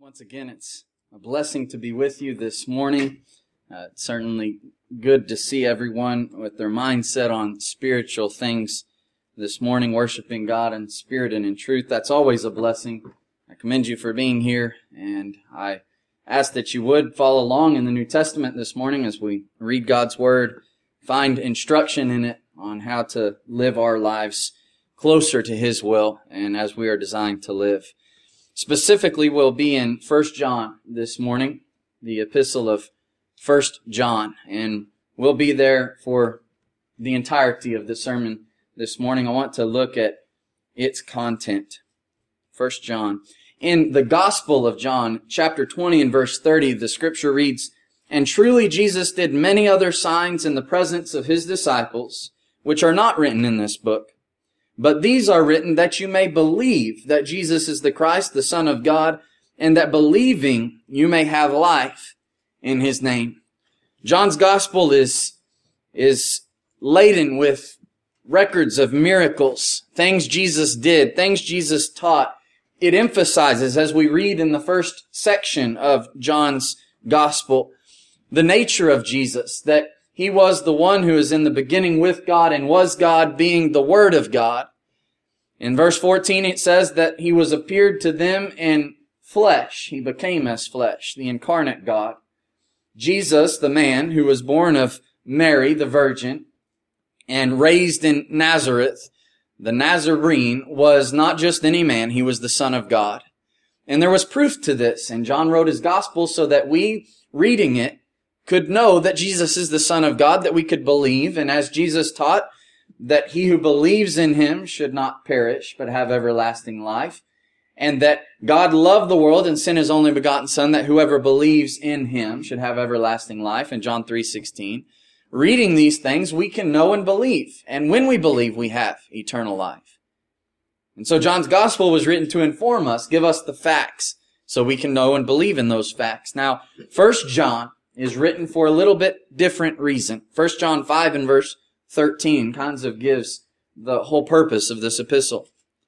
Once again, it's a blessing to be with you this morning. It's certainly good to see everyone with their mindset on spiritual things this morning, worshiping God in spirit and in truth. That's always a blessing. I commend you for being here, and I ask that you would follow along in the New Testament this morning as we read God's Word, find instruction in it on how to live our lives closer to His will and as we are designed to live. Specifically, we'll be in 1 John this morning, the epistle of 1 John, and we'll be there for the entirety of the sermon this morning. I want to look at its content. 1 John. In the Gospel of John, chapter 20 and verse 30, the Scripture reads, "And truly Jesus did many other signs in the presence of His disciples, which are not written in this book. But these are written that you may believe that Jesus is the Christ, the Son of God, and that believing you may have life in His name." John's Gospel is laden with records of miracles, things Jesus did, things Jesus taught. It emphasizes, as we read in the first section of John's Gospel, the nature of Jesus, that He was the one who is in the beginning with God and was God, being the Word of God. In verse 14 it says that He was appeared to them in flesh. He became as flesh, the incarnate God. Jesus, the man who was born of Mary, the virgin, and raised in Nazareth, the Nazarene, was not just any man, He was the Son of God. And there was proof to this, and John wrote his Gospel so that we, reading it, could know that Jesus is the Son of God, that we could believe, and as Jesus taught, that he who believes in Him should not perish, but have everlasting life, and that God loved the world and sent His only begotten Son, that whoever believes in Him should have everlasting life, in John 3:16. Reading these things, we can know and believe, and when we believe, we have eternal life. And so John's Gospel was written to inform us, give us the facts, so we can know and believe in those facts. Now, 1 John is written for a little bit different reason. 1 John 5 and verse 13 kinds of gives the whole purpose of this epistle.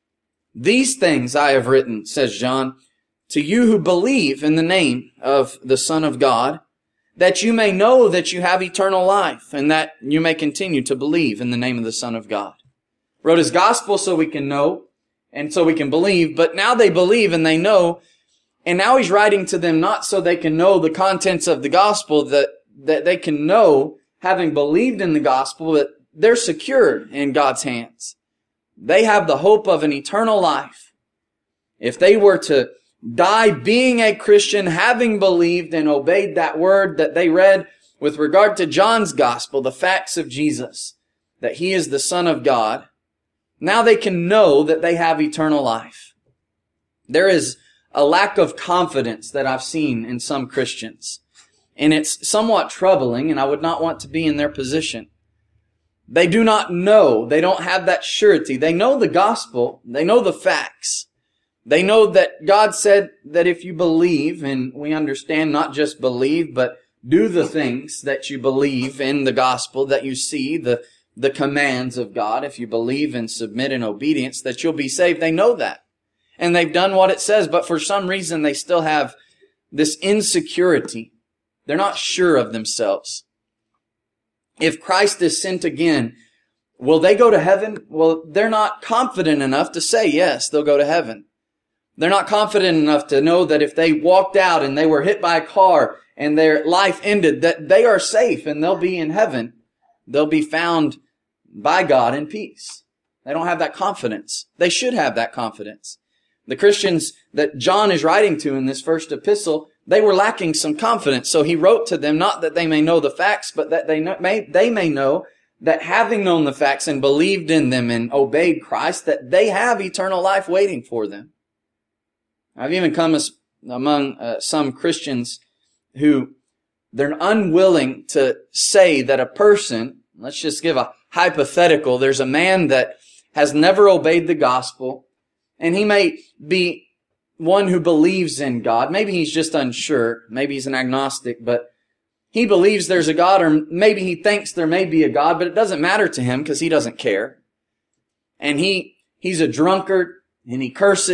"These things I have written," says John, "to you who believe in the name of the Son of God, that you may know that you have eternal life, and that you may continue to believe in the name of the Son of God." Wrote his Gospel so we can know, and so we can believe, but now they believe and they know. And now he's writing to them not so they can know the contents of the gospel, that they can know, having believed in the gospel, that they're secured in God's hands. They have the hope of an eternal life. If they were to die being a Christian, having believed and obeyed that word that they read with regard to John's gospel, the facts of Jesus, that He is the Son of God, now they can know that they have eternal life. There is a lack of confidence that I've seen in some Christians. And it's somewhat troubling, and I would not want to be in their position. They do not know. They don't have that surety. They know the gospel. They know the facts. They know that God said that if you believe, and we understand not just believe, but do the things that you believe in the gospel, that you see the commands of God, if you believe and submit in obedience, that you'll be saved. They know that. And they've done what it says, but for some reason they still have this insecurity. They're not sure of themselves. If Christ is sent again, will they go to heaven? Well, they're not confident enough to say yes, they'll go to heaven. They're not confident enough to know that if they walked out and they were hit by a car and their life ended, that they are safe and they'll be in heaven. They'll be found by God in peace. They don't have that confidence. They should have that confidence. The Christians that John is writing to in this first epistle, they were lacking some confidence. So he wrote to them not that they may know the facts, but that they may know that having known the facts and believed in them and obeyed Christ, that they have eternal life waiting for them. I've even come among some Christians who they're unwilling to say that a person, let's just give a hypothetical, there's a man that has never obeyed the gospel, and he may be one who believes in God. Maybe he's just unsure. Maybe he's an agnostic, but he believes there's a God, or maybe he thinks there may be a God, but it doesn't matter to him because he doesn't care. And he's a drunkard, and he curses,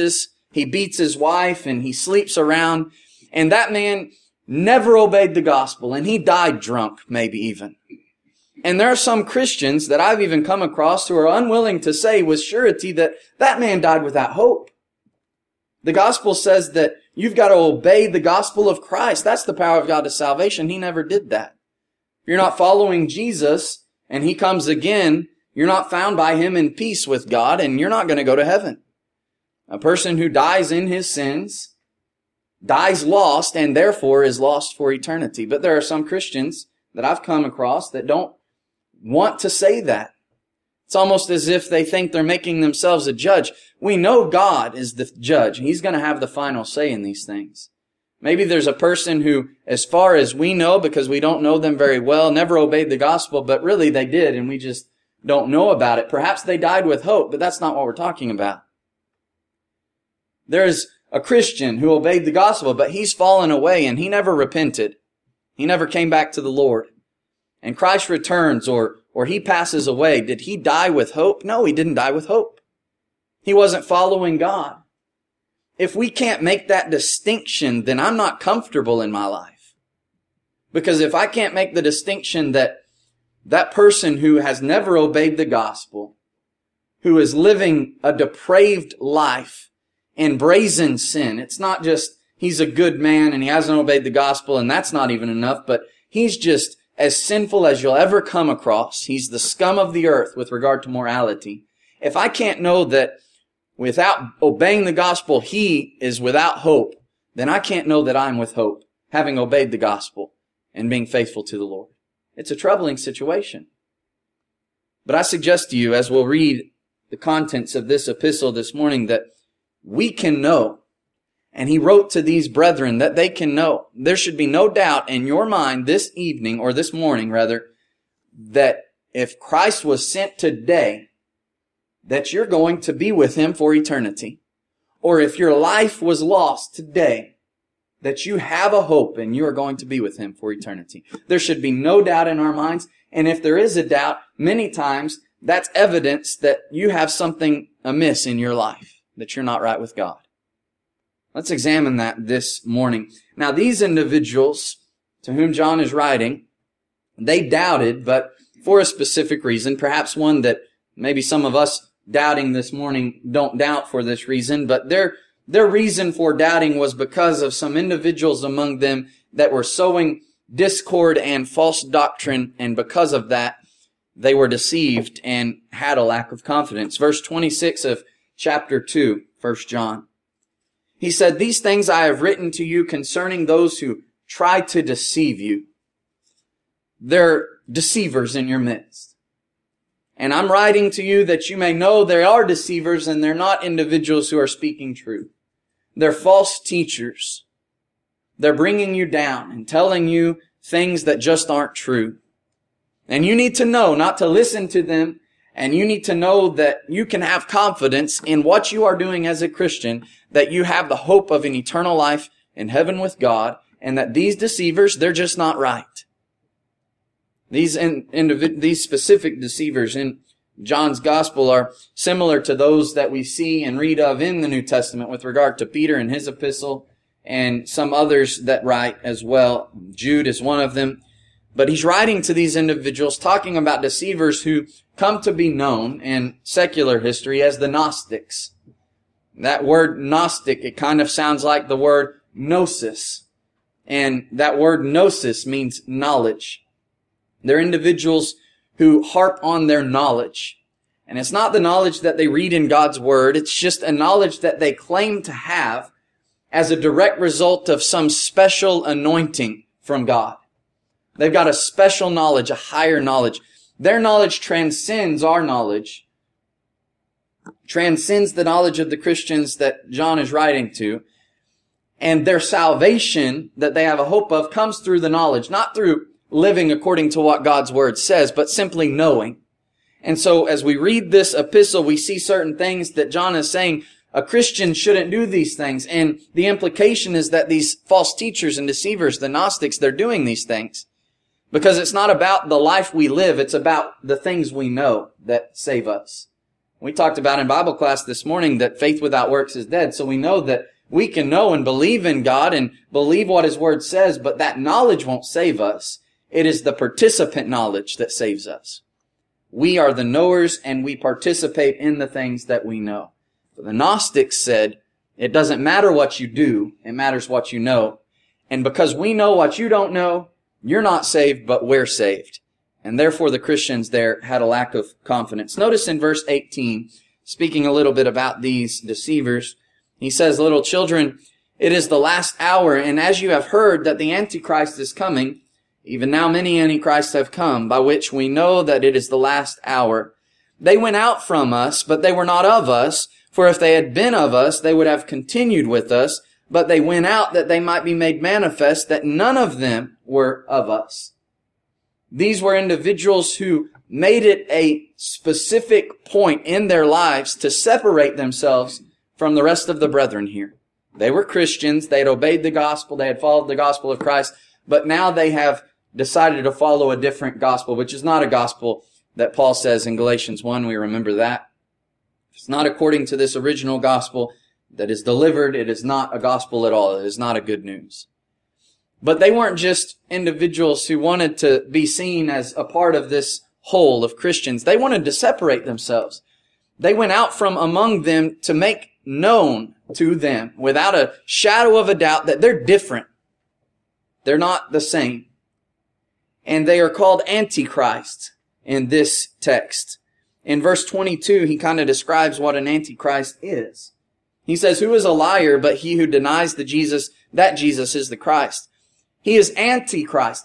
he beats his wife, and he sleeps around. And that man never obeyed the gospel, and he died drunk, maybe even. And there are some Christians that I've even come across who are unwilling to say with surety that that man died without hope. The gospel says that you've got to obey the gospel of Christ. That's the power of God to salvation. He never did that. If you're not following Jesus and he comes again, you're not found by him in peace with God, and you're not going to go to heaven. A person who dies in his sins dies lost, and therefore is lost for eternity. But there are some Christians that I've come across that don't want to say that. It's almost as if they think they're making themselves a judge. We know God is the judge. He's going to have the final say in these things. Maybe there's a person who, as far as we know, because we don't know them very well, never obeyed the gospel, but really they did, and we just don't know about it. Perhaps they died with hope, but that's not what we're talking about. There's a Christian who obeyed the gospel, but he's fallen away, and he never repented. He never came back to the Lord. And Christ returns, or he passes away. Did he die with hope? No, he didn't die with hope. He wasn't following God. If we can't make that distinction, then I'm not comfortable in my life. Because if I can't make the distinction that that person who has never obeyed the gospel, who is living a depraved life in brazen sin, it's not just he's a good man and he hasn't obeyed the gospel, and that's not even enough, but he's just as sinful as you'll ever come across. He's the scum of the earth with regard to morality. If I can't know that without obeying the gospel, he is without hope, then I can't know that I'm with hope, having obeyed the gospel and being faithful to the Lord. It's a troubling situation. But I suggest to you, as we'll read the contents of this epistle this morning, that we can know, and he wrote to these brethren that they can know. There should be no doubt in your mind this evening, or this morning rather, that if Christ was sent today, that you're going to be with him for eternity. Or if your life was lost today, that you have a hope and you are going to be with him for eternity. There should be no doubt in our minds. And if there is a doubt, many times that's evidence that you have something amiss in your life, that you're not right with God. Let's examine that this morning. Now, these individuals to whom John is writing, they doubted, but for a specific reason, perhaps one that maybe some of us doubting this morning don't doubt for this reason, but their reason for doubting was because of some individuals among them that were sowing discord and false doctrine, and because of that, they were deceived and had a lack of confidence. Verse 26 of chapter 2, 1 John. He said, "These things I have written to you concerning those who try to deceive you." They're deceivers in your midst. And I'm writing to you that you may know they are deceivers, and they're not individuals who are speaking truth. They're false teachers. They're bringing you down and telling you things that just aren't true. And you need to know not to listen to them, and you need to know that you can have confidence in what you are doing as a Christian, that you have the hope of an eternal life in heaven with God, and that these deceivers, they're just not right. These specific deceivers in John's gospel are similar to those that we see and read of in the New Testament with regard to Peter and his epistle, and some others that write as well. Jude is one of them. But he's writing to these individuals talking about deceivers who come to be known in secular history as the Gnostics. That word Gnostic, it kind of sounds like the word gnosis. And that word gnosis means knowledge. They're individuals who harp on their knowledge. And it's not the knowledge that they read in God's Word. It's just a knowledge that they claim to have as a direct result of some special anointing from God. They've got a special knowledge, a higher knowledge. Their knowledge transcends our knowledge, transcends the knowledge of the Christians that John is writing to. And their salvation that they have a hope of comes through the knowledge, not through living according to what God's Word says, but simply knowing. And so as we read this epistle, we see certain things that John is saying a Christian shouldn't do these things. And the implication is that these false teachers and deceivers, the Gnostics, they're doing these things. Because it's not about the life we live, it's about the things we know that save us. We talked about in Bible class this morning that faith without works is dead. So we know that we can know and believe in God and believe what His Word says, but that knowledge won't save us. It is the participant knowledge that saves us. We are the knowers and we participate in the things that we know. But the Gnostics said, it doesn't matter what you do, it matters what you know. And because we know what you don't know, you're not saved, but we're saved. And therefore the Christians there had a lack of confidence. Notice in verse 18, speaking a little bit about these deceivers, he says, little children, it is the last hour, and as you have heard that the Antichrist is coming, even now many Antichrists have come, by which we know that it is the last hour. They went out from us, but they were not of us, for if they had been of us, they would have continued with us, but they went out that they might be made manifest that none of them were of us. These were individuals who made it a specific point in their lives to separate themselves from the rest of the brethren here. They were Christians. They had obeyed the gospel. They had followed the gospel of Christ. But now they have decided to follow a different gospel, which is not a gospel that Paul says in Galatians 1. We remember that. It's not according to this original gospel that is delivered. It is not a gospel at all. It is not a good news. But they weren't just individuals who wanted to be seen as a part of this whole of Christians. They wanted to separate themselves. They went out from among them to make known to them without a shadow of a doubt that they're different. They're not the same. And they are called Antichrists in this text. In verse 22, he kind of describes what an Antichrist is. He says, who is a liar but he who denies that Jesus is the Christ? He is Antichrist,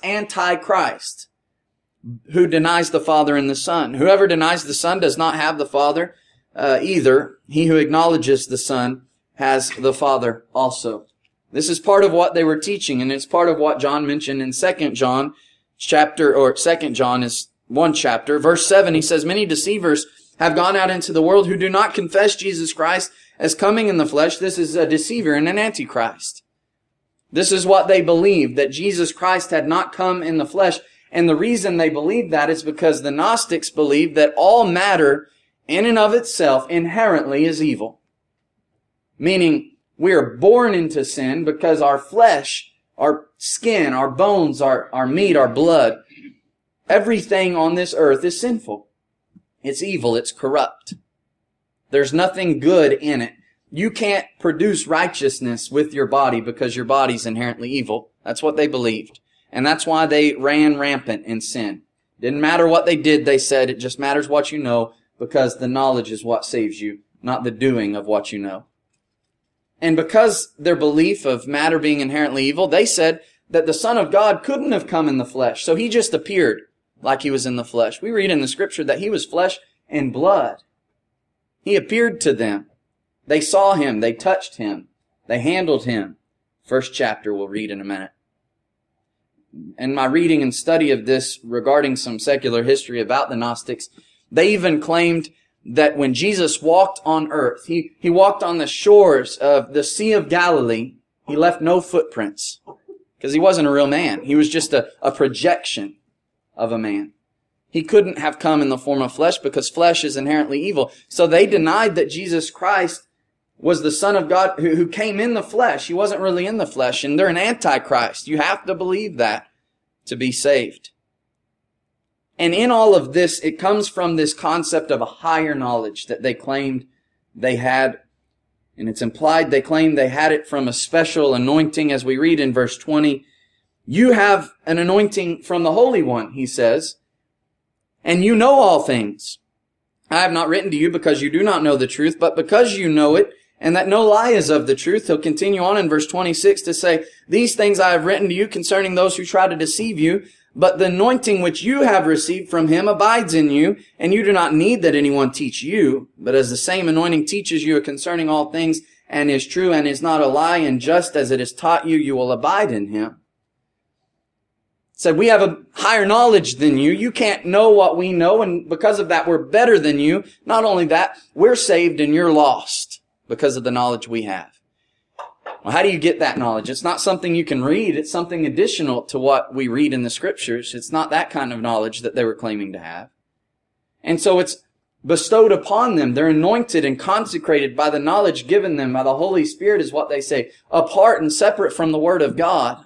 who denies the Father and the Son. Whoever denies the Son does not have the Father either. He who acknowledges the Son has the Father also. This is part of what they were teaching, and it's part of what John mentioned in 2 John chapter, or 2 John is one chapter. Verse 7, he says, many deceivers have gone out into the world who do not confess Jesus Christ as coming in the flesh. This is a deceiver and an antichrist. This is what they believed, that Jesus Christ had not come in the flesh. And the reason they believed that is because the Gnostics believed that all matter in and of itself inherently is evil. Meaning, we are born into sin because our flesh, our skin, our bones, our meat, our blood, everything on this earth is sinful. It's evil. It's corrupt. There's nothing good in it. You can't produce righteousness with your body because your body's inherently evil. That's what they believed. And that's why they ran rampant in sin. Didn't matter what they did, they said. It just matters what you know, because the knowledge is what saves you, not the doing of what you know. And because their belief of matter being inherently evil, they said that the Son of God couldn't have come in the flesh. So He just appeared like He was in the flesh. We read in the Scripture that He was flesh and blood. He appeared to them. They saw Him. They touched Him. They handled Him. First chapter we'll read in a minute. In my reading and study of this regarding some secular history about the Gnostics, they even claimed that when Jesus walked on earth, He walked on the shores of the Sea of Galilee, He left no footprints. Because He wasn't a real man. He was just a projection of a man. He couldn't have come in the form of flesh because flesh is inherently evil. So they denied that Jesus Christ was the Son of God who came in the flesh. He wasn't really in the flesh, and they're an antichrist. You have to believe that to be saved. And in all of this, it comes from this concept of a higher knowledge that they claimed they had. And it's implied they claimed they had it from a special anointing, as we read in verse 20. You have an anointing from the Holy One, he says, and you know all things. I have not written to you because you do not know the truth, but because you know it, and that no lie is of the truth. He'll continue on in verse 26 to say, these things I have written to you concerning those who try to deceive you, but the anointing which you have received from Him abides in you, and you do not need that anyone teach you, but as the same anointing teaches you concerning all things, and is true and is not a lie, and just as it is taught you, you will abide in Him. Said, we have a higher knowledge than you. You can't know what we know, and because of that, we're better than you. Not only that, we're saved and you're lost because of the knowledge we have. Well, how do you get that knowledge? It's not something you can read. It's something additional to what we read in the Scriptures. It's not that kind of knowledge that they were claiming to have. And so it's bestowed upon them. They're anointed and consecrated by the knowledge given them by the Holy Spirit, is what they say, apart and separate from the Word of God.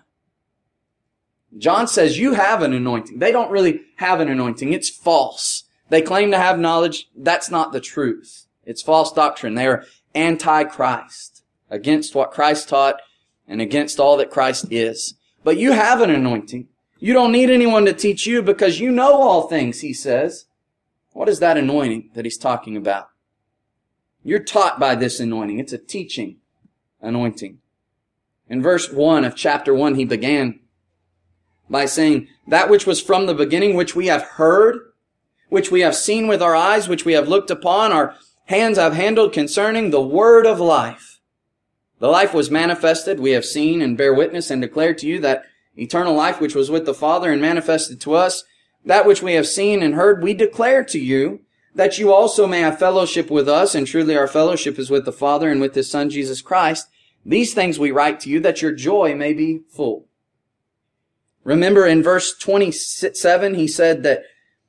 John says you have an anointing. They don't really have an anointing. It's false. They claim to have knowledge. That's not the truth. It's false doctrine. They are anti-Christ, against what Christ taught and against all that Christ is. But you have an anointing. You don't need anyone to teach you because you know all things, he says. What is that anointing that he's talking about? You're taught by this anointing. It's a teaching anointing. In verse 1 of chapter 1, he began by saying, that which was from the beginning, which we have heard, which we have seen with our eyes, which we have looked upon, our hands have handled concerning the word of life. The life was manifested. We have seen and bear witness and declare to you that eternal life which was with the Father and manifested to us, that which we have seen and heard, we declare to you, that you also may have fellowship with us, and truly our fellowship is with the Father and with His Son Jesus Christ. These things we write to you, that your joy may be full. Remember in verse 27, he said that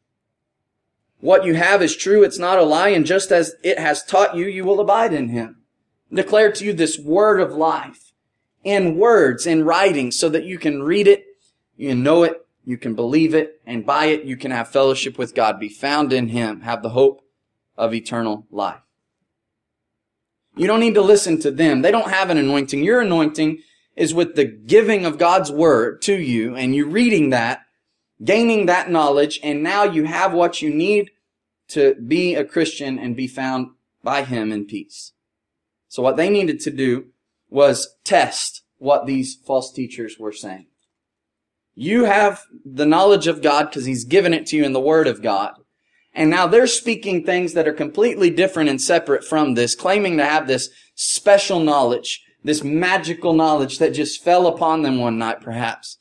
what you have is true, it's not a lie, and just as it has taught you, you will abide in Him. Declare to you this word of life, in words, in writing, so that you can read it, you can know it, you can believe it, and by it you can have fellowship with God, be found in Him, have the hope of eternal life. You don't need to listen to them. They don't have an anointing. Your anointing is with the giving of God's word to you, and you reading that, gaining that knowledge, and now you have what you need to be a Christian and be found by Him in peace. So what they needed to do was test what these false teachers were saying. You have the knowledge of God because He's given it to you in the Word of God. And now they're speaking things that are completely different and separate from this, claiming to have this special knowledge, this magical knowledge that just fell upon them one night perhaps.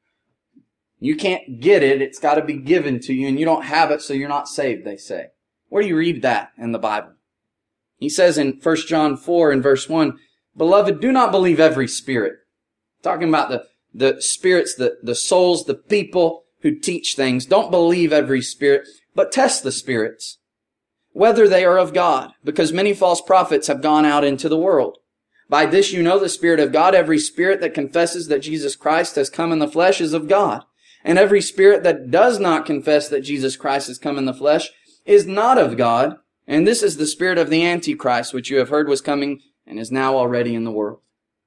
You can't get it. It's got to be given to you, and you don't have it, so you're not saved, they say. Where do you read that in the Bible? He says in 1 John 4 and verse 1, Beloved, do not believe every spirit. Talking about the spirits, the souls, the people who teach things. Don't believe every spirit, but test the spirits, whether they are of God, because many false prophets have gone out into the world. By this you know the Spirit of God. Every spirit that confesses that Jesus Christ has come in the flesh is of God. And every spirit that does not confess that Jesus Christ has come in the flesh is not of God. And this is the spirit of the Antichrist, which you have heard was coming and is now already in the world.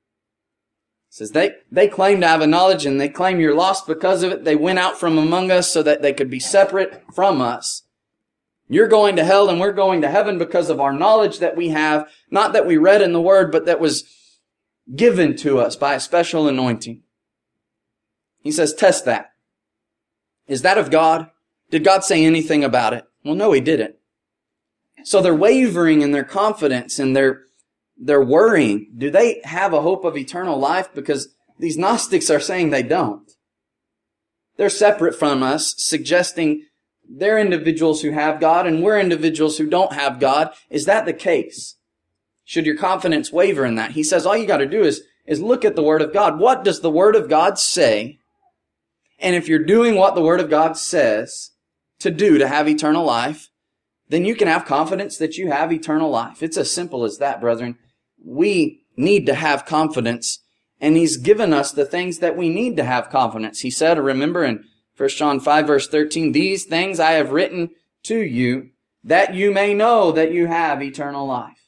It says they claim to have a knowledge, and they claim you're lost because of it. They went out from among us so that they could be separate from us. You're going to hell and we're going to heaven because of our knowledge that we have, not that we read in the Word, but that was given to us by a special anointing. He says, test that. Is that of God? Did God say anything about it? Well, no, He didn't. So they're wavering in their confidence and they're worrying. Do they have a hope of eternal life? Because these Gnostics are saying they don't. They're separate from us, suggesting they're individuals who have God and we're individuals who don't have God. Is that the case? Should your confidence waver in that? He says all you got to do is look at the Word of God. What does the Word of God say? And if you're doing what the Word of God says to do to have eternal life, then you can have confidence that you have eternal life. It's as simple as that, brethren. We need to have confidence, and He's given us the things that we need to have confidence. He said, remember in 1 John 5 verse 13, These things I have written to you, that you may know that you have eternal life.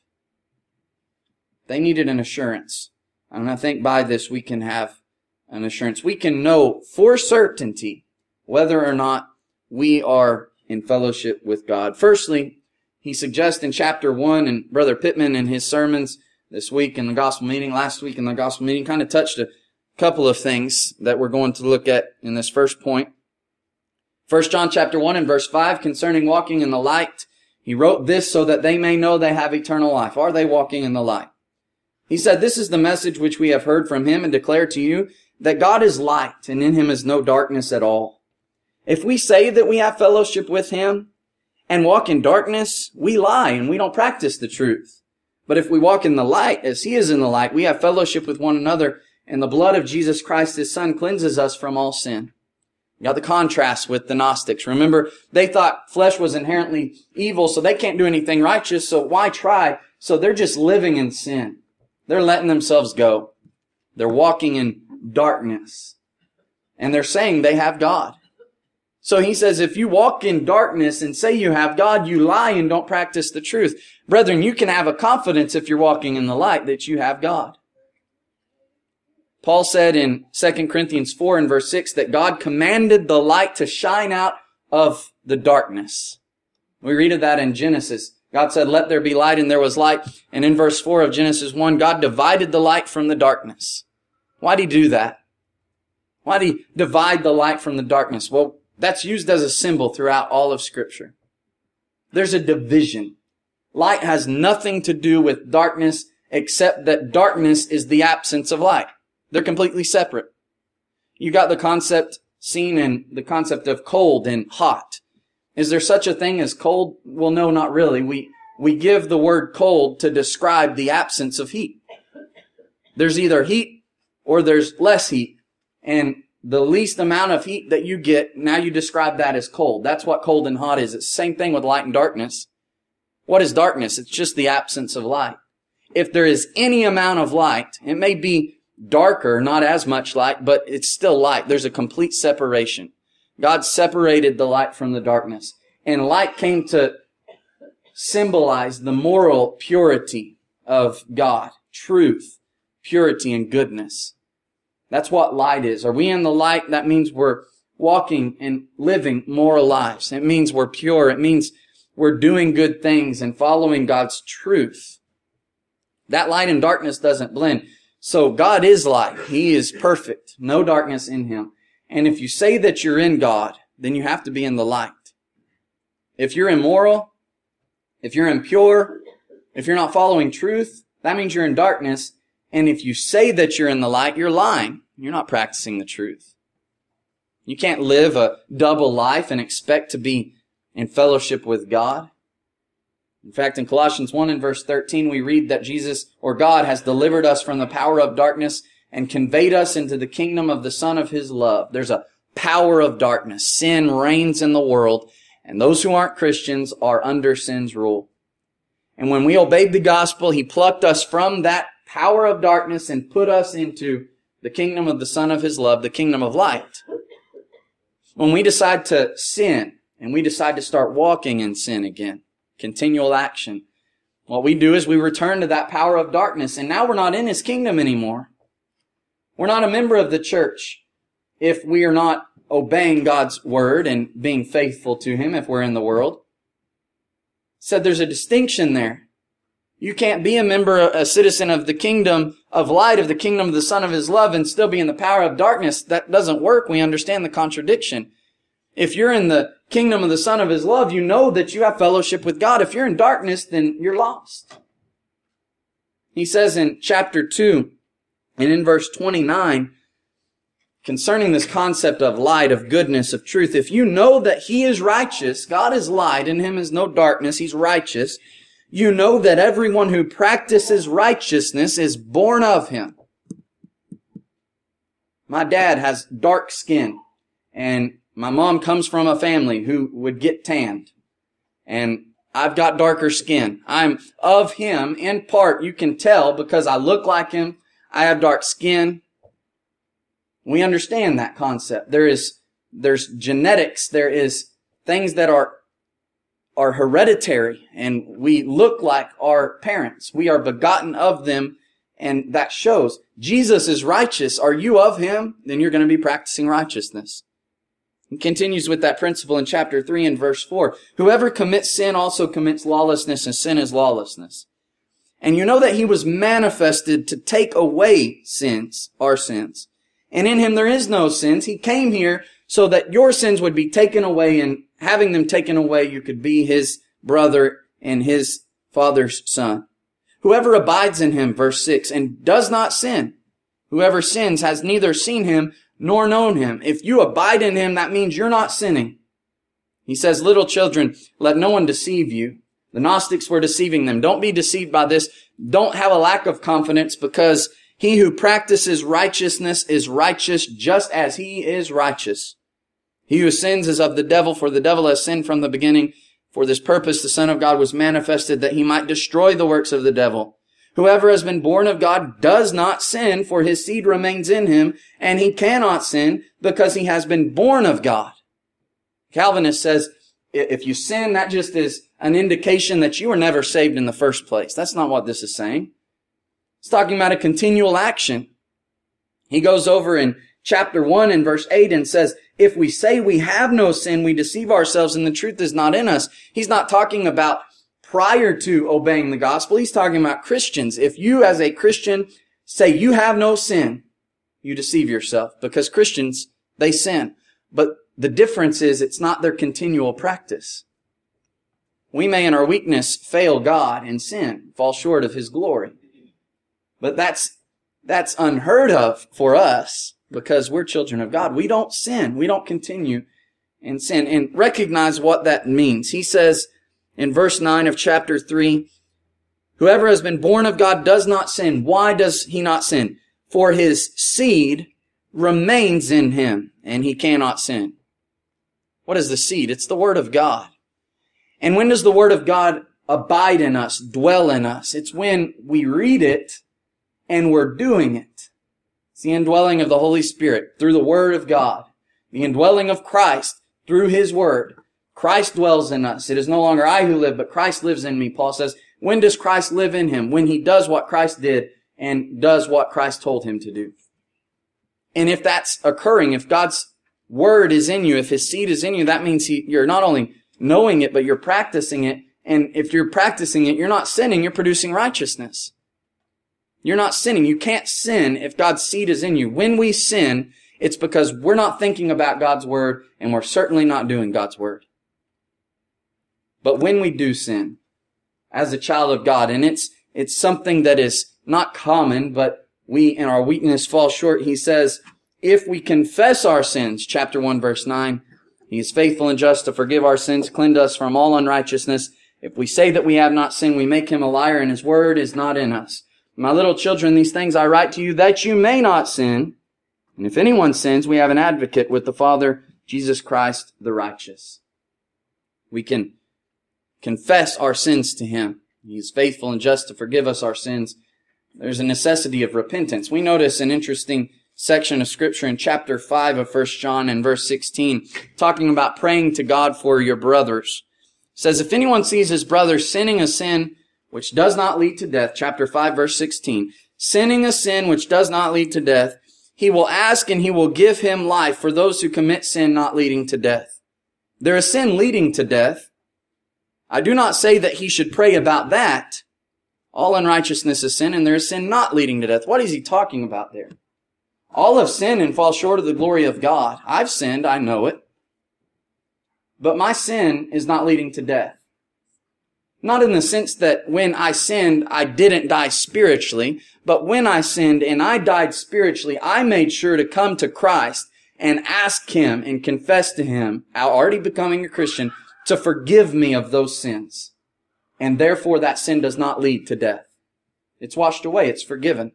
They needed an assurance. And I think by this we can have an assurance. We can know for certainty whether or not we are in fellowship with God. Firstly, he suggests in chapter 1, and Brother Pittman in his sermons this week in the gospel meeting, last week in the gospel meeting, kind of touched a couple of things that we're going to look at in this first point. 1 John chapter 1 and verse 5, concerning walking in the light, he wrote this so that they may know they have eternal life. Are they walking in the light? He said, This is the message which we have heard from Him and declare to you, that God is light, and in Him is no darkness at all. If we say that we have fellowship with Him and walk in darkness, we lie and we don't practice the truth. But if we walk in the light, as He is in the light, we have fellowship with one another, and the blood of Jesus Christ, His Son, cleanses us from all sin. You got the contrast with the Gnostics. Remember, they thought flesh was inherently evil, so they can't do anything righteous, so why try? So they're just living in sin. They're letting themselves go. They're walking in darkness. And they're saying they have God. So he says, if you walk in darkness and say you have God, you lie and don't practice the truth. Brethren, you can have a confidence if you're walking in the light that you have God. Paul said in 2 Corinthians 4 and verse 6 that God commanded the light to shine out of the darkness. We read of that in Genesis. God said, let there be light, and there was light. And in verse 4 of Genesis 1, God divided the light from the darkness. Why did he do that? Why did he divide the light from the darkness? Well, that's used as a symbol throughout all of Scripture. There's a division. Light has nothing to do with darkness except that darkness is the absence of light. They're completely separate. You got the concept seen in the concept of cold and hot. Is there such a thing as cold? Well, no, not really. We give the word cold to describe the absence of heat. There's either heat or there's less heat. And the least amount of heat that you get, now you describe that as cold. That's what cold and hot is. It's the same thing with light and darkness. What is darkness? It's just the absence of light. If there is any amount of light, it may be darker, not as much light, but it's still light. There's a complete separation. God separated the light from the darkness. And light came to symbolize the moral purity of God. Truth, purity, and goodness. That's what light is. Are we in the light? That means we're walking and living moral lives. It means we're pure. It means we're doing good things and following God's truth. That light and darkness doesn't blend. So God is light. He is perfect. No darkness in Him. And if you say that you're in God, then you have to be in the light. If you're immoral, if you're impure, if you're not following truth, that means you're in darkness. And if you say that you're in the light, you're lying. You're not practicing the truth. You can't live a double life and expect to be in fellowship with God. In fact, in Colossians 1 and verse 13, we read that Jesus, or God, has delivered us from the power of darkness and conveyed us into the kingdom of the Son of His love. There's a power of darkness. Sin reigns in the world, and those who aren't Christians are under sin's rule. And when we obeyed the gospel, He plucked us from that power of darkness and put us into the kingdom of the Son of His love, the kingdom of light. When we decide to sin, and we decide to start walking in sin again, continual action, what we do is we return to that power of darkness, and now we're not in His kingdom anymore. We're not a member of the church if we are not obeying God's word and being faithful to Him if we're in the world. Said there's a distinction there. You can't be a member, a citizen of the kingdom of light, of the kingdom of the Son of His love, and still be in the power of darkness. That doesn't work. We understand the contradiction. If you're in the kingdom of the Son of His love, you know that you have fellowship with God. If you're in darkness, then you're lost. He says in chapter 2 and in verse 29, concerning this concept of light, of goodness, of truth, if you know that He is righteous, God is light, in Him is no darkness, He's righteous, you know that everyone who practices righteousness is born of Him. My dad has dark skin, and my mom comes from a family who would get tanned. And I've got darker skin. I'm of him in part. You can tell because I look like him. I have dark skin. We understand that concept. There's genetics. There is things that are hereditary, and we look like our parents. We are begotten of them, and that shows. Jesus is righteous. Are you of Him? Then you're going to be practicing righteousness. He continues with that principle in chapter 3 and verse 4. Whoever commits sin also commits lawlessness, and sin is lawlessness. And you know that He was manifested to take away sins, our sins. And in Him there is no sins. He came here so that your sins would be taken away, and having them taken away, you could be His brother and His Father's son. Whoever abides in Him, verse 6, and does not sin, whoever sins has neither seen Him nor known Him. If you abide in Him, that means you're not sinning. He says, little children, let no one deceive you. The Gnostics were deceiving them. Don't be deceived by this. Don't have a lack of confidence, because he who practices righteousness is righteous just as He is righteous. He who sins is of the devil, for the devil has sinned from the beginning. For this purpose the Son of God was manifested, that he might destroy the works of the devil. Whoever has been born of God does not sin, for his seed remains in him, and he cannot sin because he has been born of God. Calvinist says, if you sin, that just is an indication that you were never saved in the first place. That's not what this is saying. It's talking about a continual action. He goes over in chapter 1 and verse 8 and says, if we say we have no sin, we deceive ourselves and the truth is not in us. He's not talking about prior to obeying the gospel. He's talking about Christians. If you as a Christian say you have no sin, you deceive yourself, because Christians, they sin. But the difference is it's not their continual practice. We may in our weakness fail God and sin, fall short of His glory. But that's unheard of for us because we're children of God. We don't sin. We don't continue in sin. And recognize what that means. He says in verse 9 of chapter 3, whoever has been born of God does not sin. Why does he not sin? For his seed remains in him, and he cannot sin. What is the seed? It's the Word of God. And when does the Word of God abide in us, dwell in us? It's when we read it and we're doing it. It's the indwelling of the Holy Spirit through the Word of God. The indwelling of Christ through His Word. Christ dwells in us. It is no longer I who live, but Christ lives in me. Paul says, when does Christ live in him? When he does what Christ did and does what Christ told him to do. And if that's occurring, if God's Word is in you, if His seed is in you, that means you're not only knowing it, but you're practicing it. And if you're practicing it, you're not sinning, you're producing righteousness. You're not sinning. You can't sin if God's seed is in you. When we sin, it's because we're not thinking about God's Word, and we're certainly not doing God's Word. But when we do sin, as a child of God, and it's something that is not common, but we in our weakness fall short, He says, if we confess our sins, chapter 1, verse 9, He is faithful and just to forgive our sins, cleanse us from all unrighteousness. If we say that we have not sinned, we make Him a liar, and His Word is not in us. My little children, these things I write to you that you may not sin. And if anyone sins, we have an advocate with the Father, Jesus Christ the righteous. We can confess our sins to Him. He is faithful and just to forgive us our sins. There's a necessity of repentance. We notice an interesting section of Scripture in chapter 5 of 1 John and verse 16, talking about praying to God for your brothers. It says, if anyone sees his brother sinning a sin which does not lead to death, chapter 5, verse 16, sinning a sin which does not lead to death, he will ask and He will give him life for those who commit sin not leading to death. There is sin leading to death. I do not say that he should pray about that. All unrighteousness is sin, and there is sin not leading to death. What is he talking about there? All have sinned and fall short of the glory of God. I've sinned, I know it. But my sin is not leading to death. Not in the sense that when I sinned, I didn't die spiritually, but when I sinned and I died spiritually, I made sure to come to Christ and ask Him and confess to Him, already becoming a Christian, to forgive me of those sins. And therefore that sin does not lead to death. It's washed away. It's forgiven.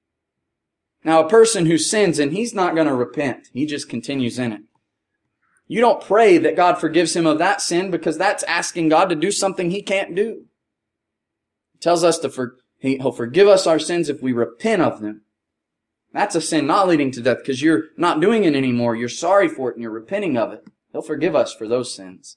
Now a person who sins and he's not going to repent, he just continues in it. You don't pray that God forgives him of that sin because that's asking God to do something He can't do. He tells us He'll forgive us our sins if we repent of them. That's a sin not leading to death because you're not doing it anymore. You're sorry for it and you're repenting of it. He'll forgive us for those sins.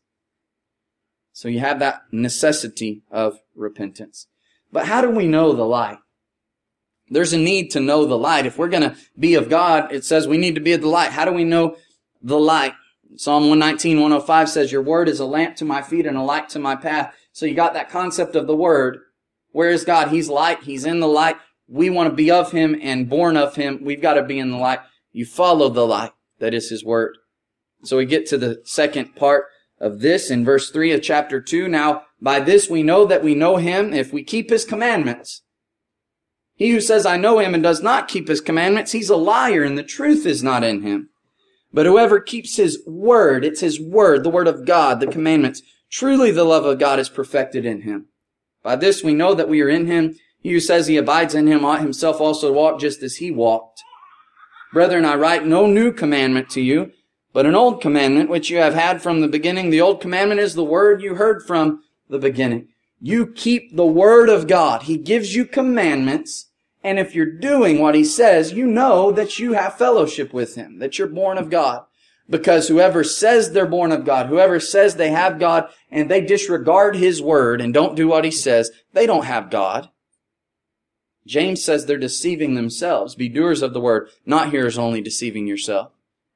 So you have that necessity of repentance. But how do we know the light? There's a need to know the light. If we're going to be of God, it says we need to be of the light. How do we know the light? Psalm 119, 105 says, your word is a lamp to my feet and a light to my path. So you got that concept of the word. Where is God? He's light. He's in the light. We want to be of Him and born of Him. We've got to be in the light. You follow the light. That is His word. So we get to the second part of this in verse 3 of chapter 2. Now, by this we know that we know Him if we keep His commandments. He who says, I know Him and does not keep His commandments, he's a liar and the truth is not in him. But whoever keeps His word, it's His word, the word of God, the commandments, truly the love of God is perfected in him. By this we know that we are in Him. He who says he abides in Him ought himself also to walk just as He walked. Brethren, I write no new commandment to you, but an old commandment which you have had from the beginning. The old commandment is the word you heard from the beginning. You keep the word of God. He gives you commandments, and if you're doing what He says, you know that you have fellowship with Him, that you're born of God. Because whoever says they're born of God, whoever says they have God, and they disregard His word and don't do what He says, they don't have God. James says they're deceiving themselves. Be doers of the word, not hearers only, deceiving yourself.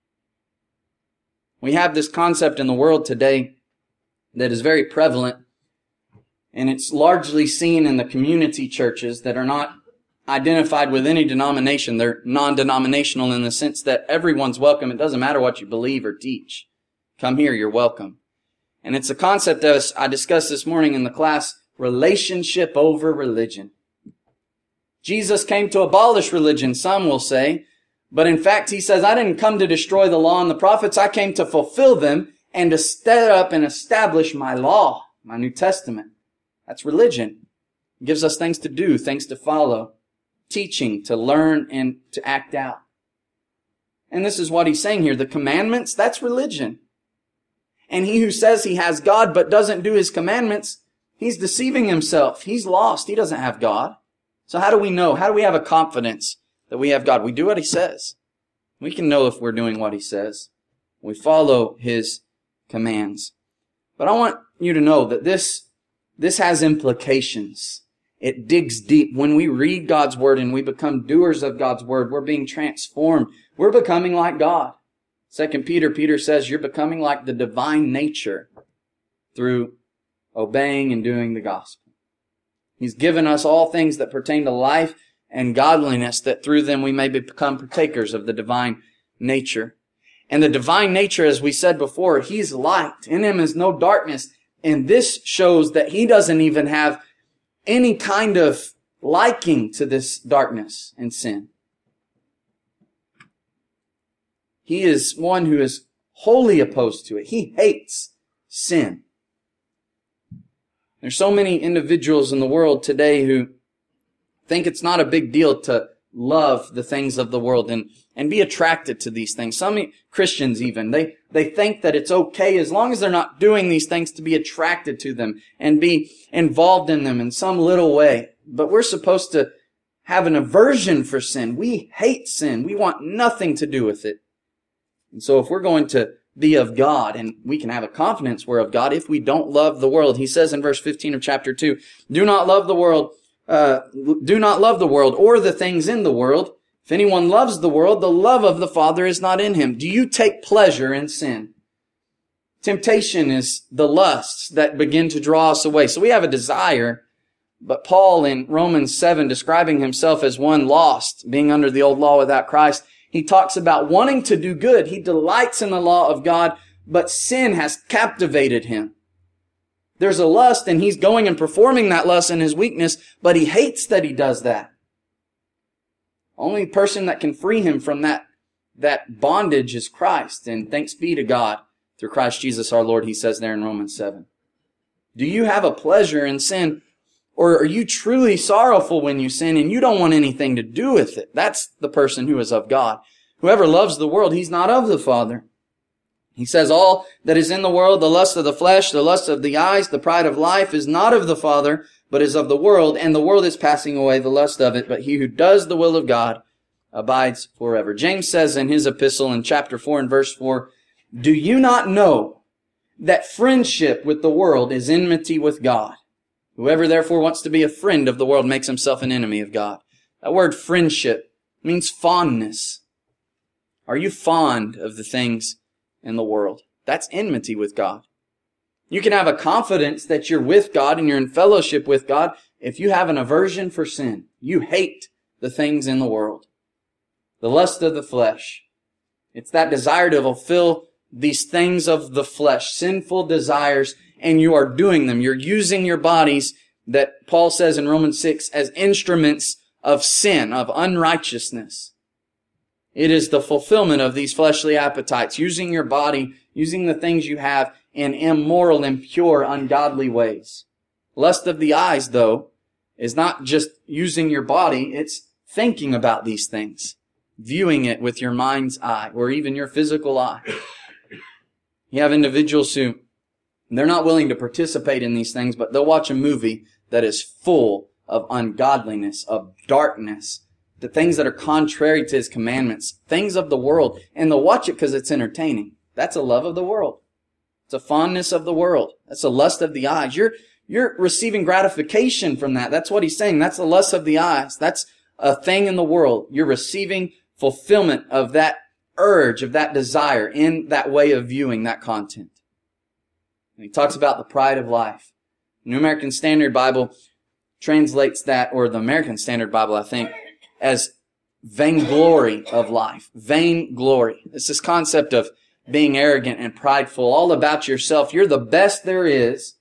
We have this concept in the world today that is very prevalent, and it's largely seen in the community churches that are not identified with any denomination. They're non-denominational in the sense that everyone's welcome. It doesn't matter what you believe or teach. Come here, you're welcome. And it's a concept that I discussed this morning in the class, relationship over religion. Jesus came to abolish religion, some will say, but in fact He says, I didn't come to destroy the law and the prophets. I came to fulfill them and to set up and establish my law, my New Testament. That's religion. It gives us things to do, things to follow, teaching, to learn, and to act out. And this is what He's saying here. The commandments, that's religion. And he who says he has God but doesn't do His commandments, he's deceiving himself. He's lost. He doesn't have God. So how do we know? How do we have a confidence that we have God? We do what He says. We can know if we're doing what He says. We follow His commands. But I want you to know that this has implications. It digs deep. When we read God's Word and we become doers of God's Word, we're being transformed. We're becoming like God. 2 Peter says you're becoming like the divine nature through obeying and doing the gospel. He's given us all things that pertain to life and godliness, that through them we may become partakers of the divine nature. And the divine nature, as we said before, He's light. In Him is no darkness. And this shows that He doesn't even have any kind of liking to this darkness and sin. He is one who is wholly opposed to it. He hates sin. There's so many individuals in the world today who think it's not a big deal to love the things of the world and be attracted to these things. Some Christians even, they think that it's okay as long as they're not doing these things to be attracted to them and be involved in them in some little way. But we're supposed to have an aversion for sin. We hate sin. We want nothing to do with it. And so if we're going to be of God, and we can have a confidence we're of God if we don't love the world. He says in verse 15 of chapter 2, do not love the world or the things in the world. If anyone loves the world, the love of the Father is not in him. Do you take pleasure in sin? Temptation is the lusts that begin to draw us away. So we have a desire, but Paul in Romans 7, describing himself as one lost, being under the old law without Christ, he talks about wanting to do good. He delights in the law of God, but sin has captivated him. There's a lust, and he's going and performing that lust in his weakness, but he hates that he does that. Only person that can free him from that bondage is Christ, and thanks be to God through Christ Jesus our Lord, he says there in Romans 7. Do you have a pleasure in sin, or are you truly sorrowful when you sin and you don't want anything to do with it? That's the person who is of God. Whoever loves the world, he's not of the Father. He says, all that is in the world, the lust of the flesh, the lust of the eyes, the pride of life, is not of the Father, but is of the world, and the world is passing away, the lust of it. But he who does the will of God abides forever. James says in his epistle in chapter 4 and verse 4, do you not know that friendship with the world is enmity with God? Whoever therefore wants to be a friend of the world makes himself an enemy of God. That word friendship means fondness. Are you fond of the things in the world? That's enmity with God. You can have a confidence that you're with God and you're in fellowship with God if you have an aversion for sin. You hate the things in the world. The lust of the flesh. It's that desire to fulfill these things of the flesh, sinful desires, and you are doing them. You're using your bodies, that Paul says in Romans 6, as instruments of sin, of unrighteousness. It is the fulfillment of these fleshly appetites, using your body, using the things you have in immoral, impure, ungodly ways. Lust of the eyes, though, is not just using your body, it's thinking about these things, viewing it with your mind's eye, or even your physical eye. You have individuals who, they're not willing to participate in these things, but they'll watch a movie that is full of ungodliness, of darkness, the things that are contrary to His commandments, things of the world, and they'll watch it because it's entertaining. That's a love of the world. It's a fondness of the world. That's a lust of the eyes. You're receiving gratification from that. That's what He's saying. That's the lust of the eyes. That's a thing in the world. You're receiving fulfillment of that urge, of that desire in that way of viewing that content. And he talks about the pride of life. The New American Standard Bible translates that, or the American Standard Bible, I think, as vainglory of life. Vainglory. It's this concept of being arrogant and prideful, all about yourself. You're the best there is,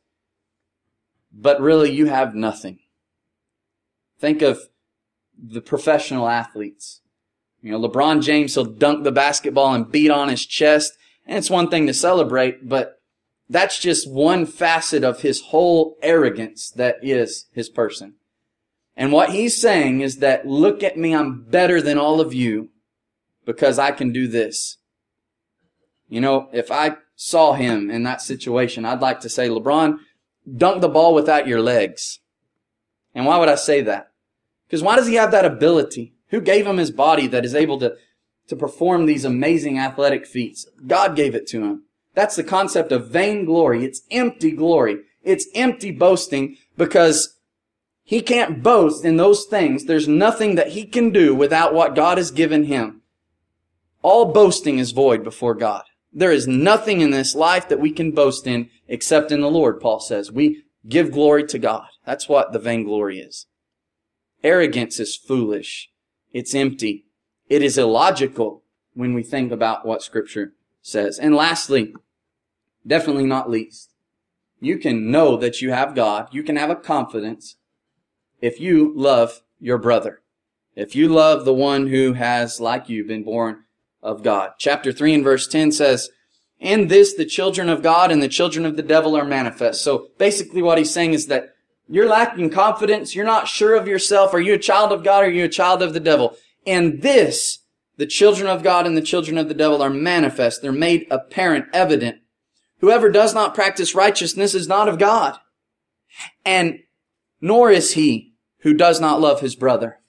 but really you have nothing. Think of the professional athletes. You know, LeBron James, he'll dunk the basketball and beat on his chest. And it's one thing to celebrate, but that's just one facet of his whole arrogance that is his person. And what he's saying is that, look at me, I'm better than all of you because I can do this. You know, if I saw him in that situation, I'd like to say, LeBron, dunk the ball without your legs. And why would I say that? Because why does he have that ability? Who gave him his body that is able to perform these amazing athletic feats? God gave it to him. That's the concept of vainglory. It's empty glory. It's empty boasting because he can't boast in those things. There's nothing that he can do without what God has given him. All boasting is void before God. There is nothing in this life that we can boast in except in the Lord, Paul says. We give glory to God. That's what the vainglory is. Arrogance is foolish. It's empty. It is illogical when we think about what Scripture says. And lastly, definitely not least, you can know that you have God. You can have a confidence if you love your brother. If you love the one who has, like you, been born of God. Chapter 3 and verse 10 says, "In this the children of God and the children of the devil are manifest." So basically what he's saying is that you're lacking confidence. You're not sure of yourself. Are you a child of God or are you a child of the devil? In this, the children of God and the children of the devil are manifest. They're made apparent, evident. Whoever does not practice righteousness is not of God. And nor is he who does not love his brother.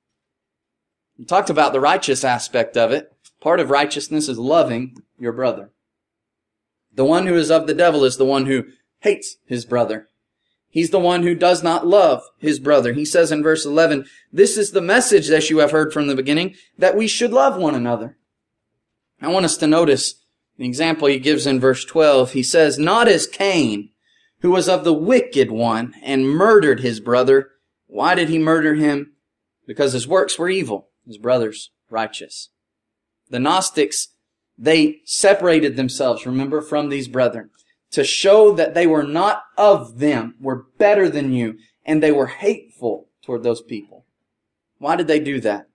We talked about the righteous aspect of it. Part of righteousness is loving your brother. The one who is of the devil is the one who hates his brother. He's the one who does not love his brother. He says in verse 11, "This is the message that you have heard from the beginning, that we should love one another." I want us to notice the example he gives in verse 12. He says, "Not as Cain, who was of the wicked one and murdered his brother." Why did he murder him? Because his works were evil, his brother's righteous. The Gnostics, they separated themselves, remember, from these brethren, to show that they were not of them, were better than you, and they were hateful toward those people. Why did they do that?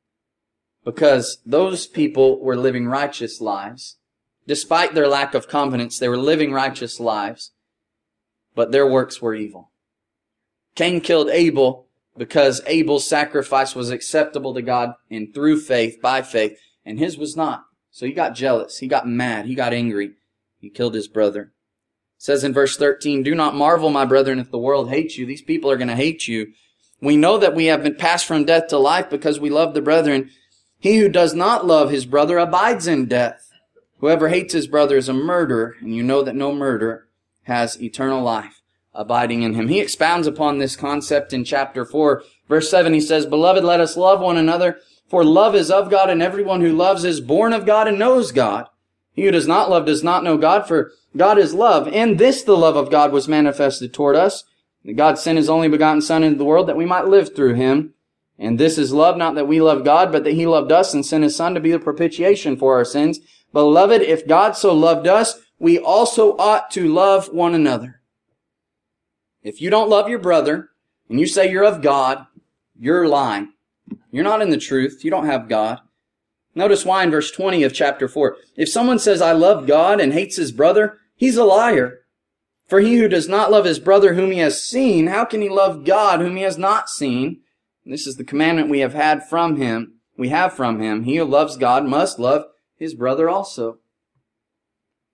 Because those people were living righteous lives. Despite their lack of confidence, they were living righteous lives, but their works were evil. Cain killed Abel because Abel's sacrifice was acceptable to God and through faith, by faith, and his was not. So he got jealous, he got mad, he got angry. He killed his brother. It says in verse 13, "Do not marvel, my brethren, if the world hates you." These people are going to hate you. "We know that we have been passed from death to life because we love the brethren. He who does not love his brother abides in death. Whoever hates his brother is a murderer, and you know that no murderer has eternal life abiding in him." He expounds upon this concept in chapter 4. Verse 7, he says, "Beloved, let us love one another, for love is of God, and everyone who loves is born of God and knows God. He who does not love does not know God, for God is love. In this the love of God was manifested toward us, that God sent his only begotten Son into the world that we might live through him. And this is love, not that we love God, but that he loved us and sent his Son to be the propitiation for our sins. Beloved, if God so loved us, we also ought to love one another." If you don't love your brother, and you say you're of God, you're lying. You're not in the truth. You don't have God. Notice why in verse 20 of chapter 4. "If someone says, 'I love God,' and hates his brother, he's a liar. For he who does not love his brother whom he has seen, how can he love God whom he has not seen? And this is the commandment we have from him. He who loves God must love his brother also."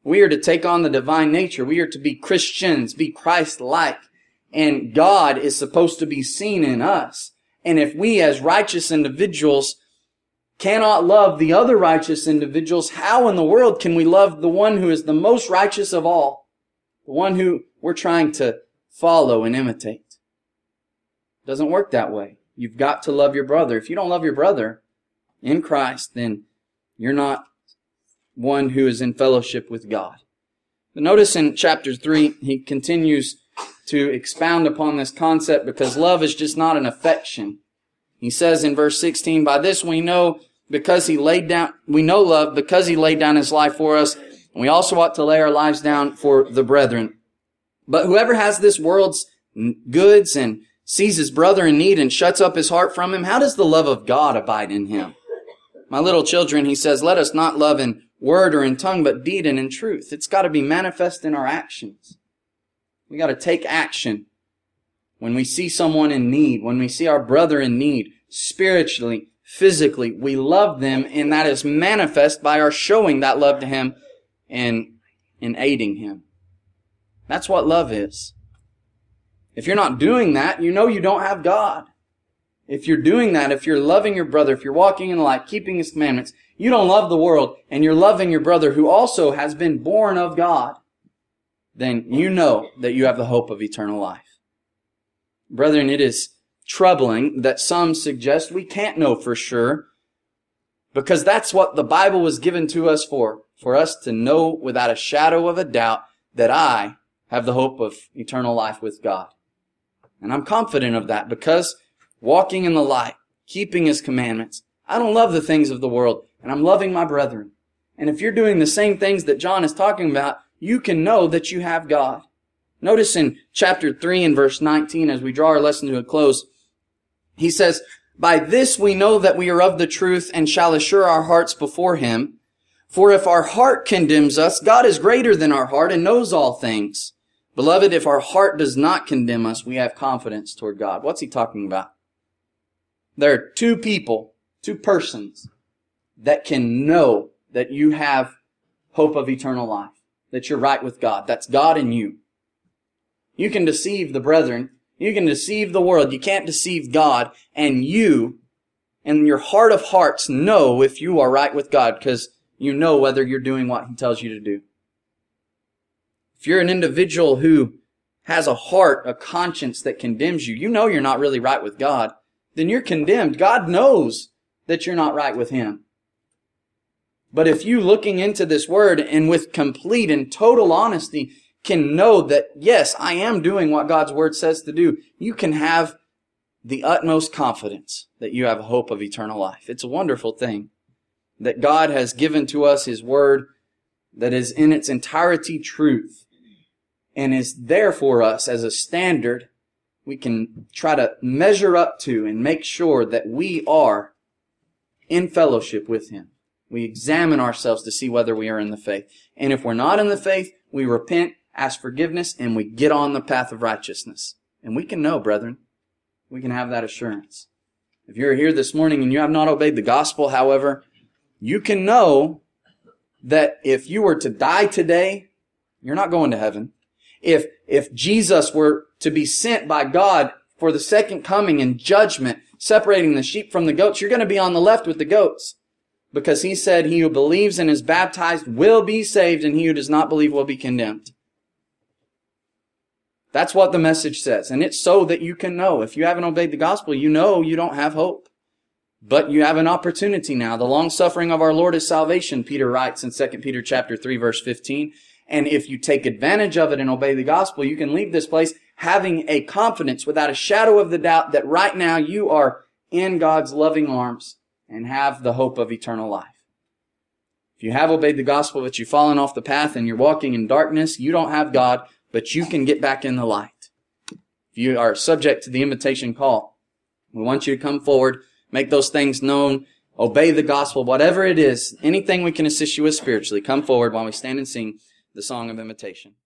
We are to take on the divine nature. We are to be Christians, be Christ-like. And God is supposed to be seen in us. And if we as righteous individuals cannot love the other righteous individuals, how in the world can we love the one who is the most righteous of all? The one who we're trying to follow and imitate. It doesn't work that way. You've got to love your brother. If you don't love your brother in Christ, then you're not one who is in fellowship with God. But notice in chapter 3, he continues to expound upon this concept because love is just not an affection. He says in verse 16, by this we know love because he laid down his life for us, and we also ought to lay our lives down for the brethren. But whoever has this world's goods and sees his brother in need and shuts up his heart from him, how does the love of God abide in him? My little children, he says, let us not love in word or in tongue, but deed and in truth. It's got to be manifest in our actions. We got to take action when we see someone in need, when we see our brother in need, spiritually, physically, we love them, and that is manifest by our showing that love to him and in aiding him. That's what love is. If you're not doing that, you know you don't have God. If you're doing that, if you're loving your brother, if you're walking in the light, keeping his commandments, you don't love the world, and you're loving your brother who also has been born of God, then you know that you have the hope of eternal life. Brethren, it is troubling that some suggest we can't know for sure, because that's what the Bible was given to us for us to know without a shadow of a doubt that I have the hope of eternal life with God. And I'm confident of that because walking in the light, keeping his commandments, I don't love the things of the world, and I'm loving my brethren. And if you're doing the same things that John is talking about, you can know that you have God. Notice in chapter 3 and verse 19, as we draw our lesson to a close, he says, by this we know that we are of the truth and shall assure our hearts before him. For if our heart condemns us, God is greater than our heart and knows all things. Beloved, if our heart does not condemn us, we have confidence toward God. What's he talking about? There are two persons that can know that you have hope of eternal life, that you're right with God. That's God and you. You can deceive the brethren. You can deceive the world. You can't deceive God. And you, in your heart of hearts, know if you are right with God because you know whether you're doing what he tells you to do. If you're an individual who has a heart, a conscience that condemns you, you know you're not really right with God, then you're condemned. God knows that you're not right with him. But if you, looking into this word and with complete and total honesty, can know that, yes, I am doing what God's word says to do, you can have the utmost confidence that you have a hope of eternal life. It's a wonderful thing that God has given to us his word that is in its entirety truth and is there for us as a standard we can try to measure up to and make sure that we are in fellowship with him. We examine ourselves to see whether we are in the faith. And if we're not in the faith, we repent, ask forgiveness, and we get on the path of righteousness. And we can know, brethren, we can have that assurance. If you're here this morning and you have not obeyed the gospel, however, you can know that if you were to die today, you're not going to heaven. If Jesus were to be sent by God for the second coming and judgment, separating the sheep from the goats, you're going to be on the left with the goats. Because he said, he who believes and is baptized will be saved, and he who does not believe will be condemned. That's what the message says. And it's so that you can know. If you haven't obeyed the gospel, you know you don't have hope. But you have an opportunity now. The long suffering of our Lord is salvation, Peter writes in 2 Peter chapter 3, verse 15. And if you take advantage of it and obey the gospel, you can leave this place having a confidence without a shadow of the doubt that right now you are in God's loving arms and have the hope of eternal life. If you have obeyed the gospel but you've fallen off the path and you're walking in darkness, you don't have God, but you can get back in the light. If you are subject to the invitation call, we want you to come forward, make those things known, obey the gospel, whatever it is, anything we can assist you with spiritually, come forward while we stand and sing the song of invitation.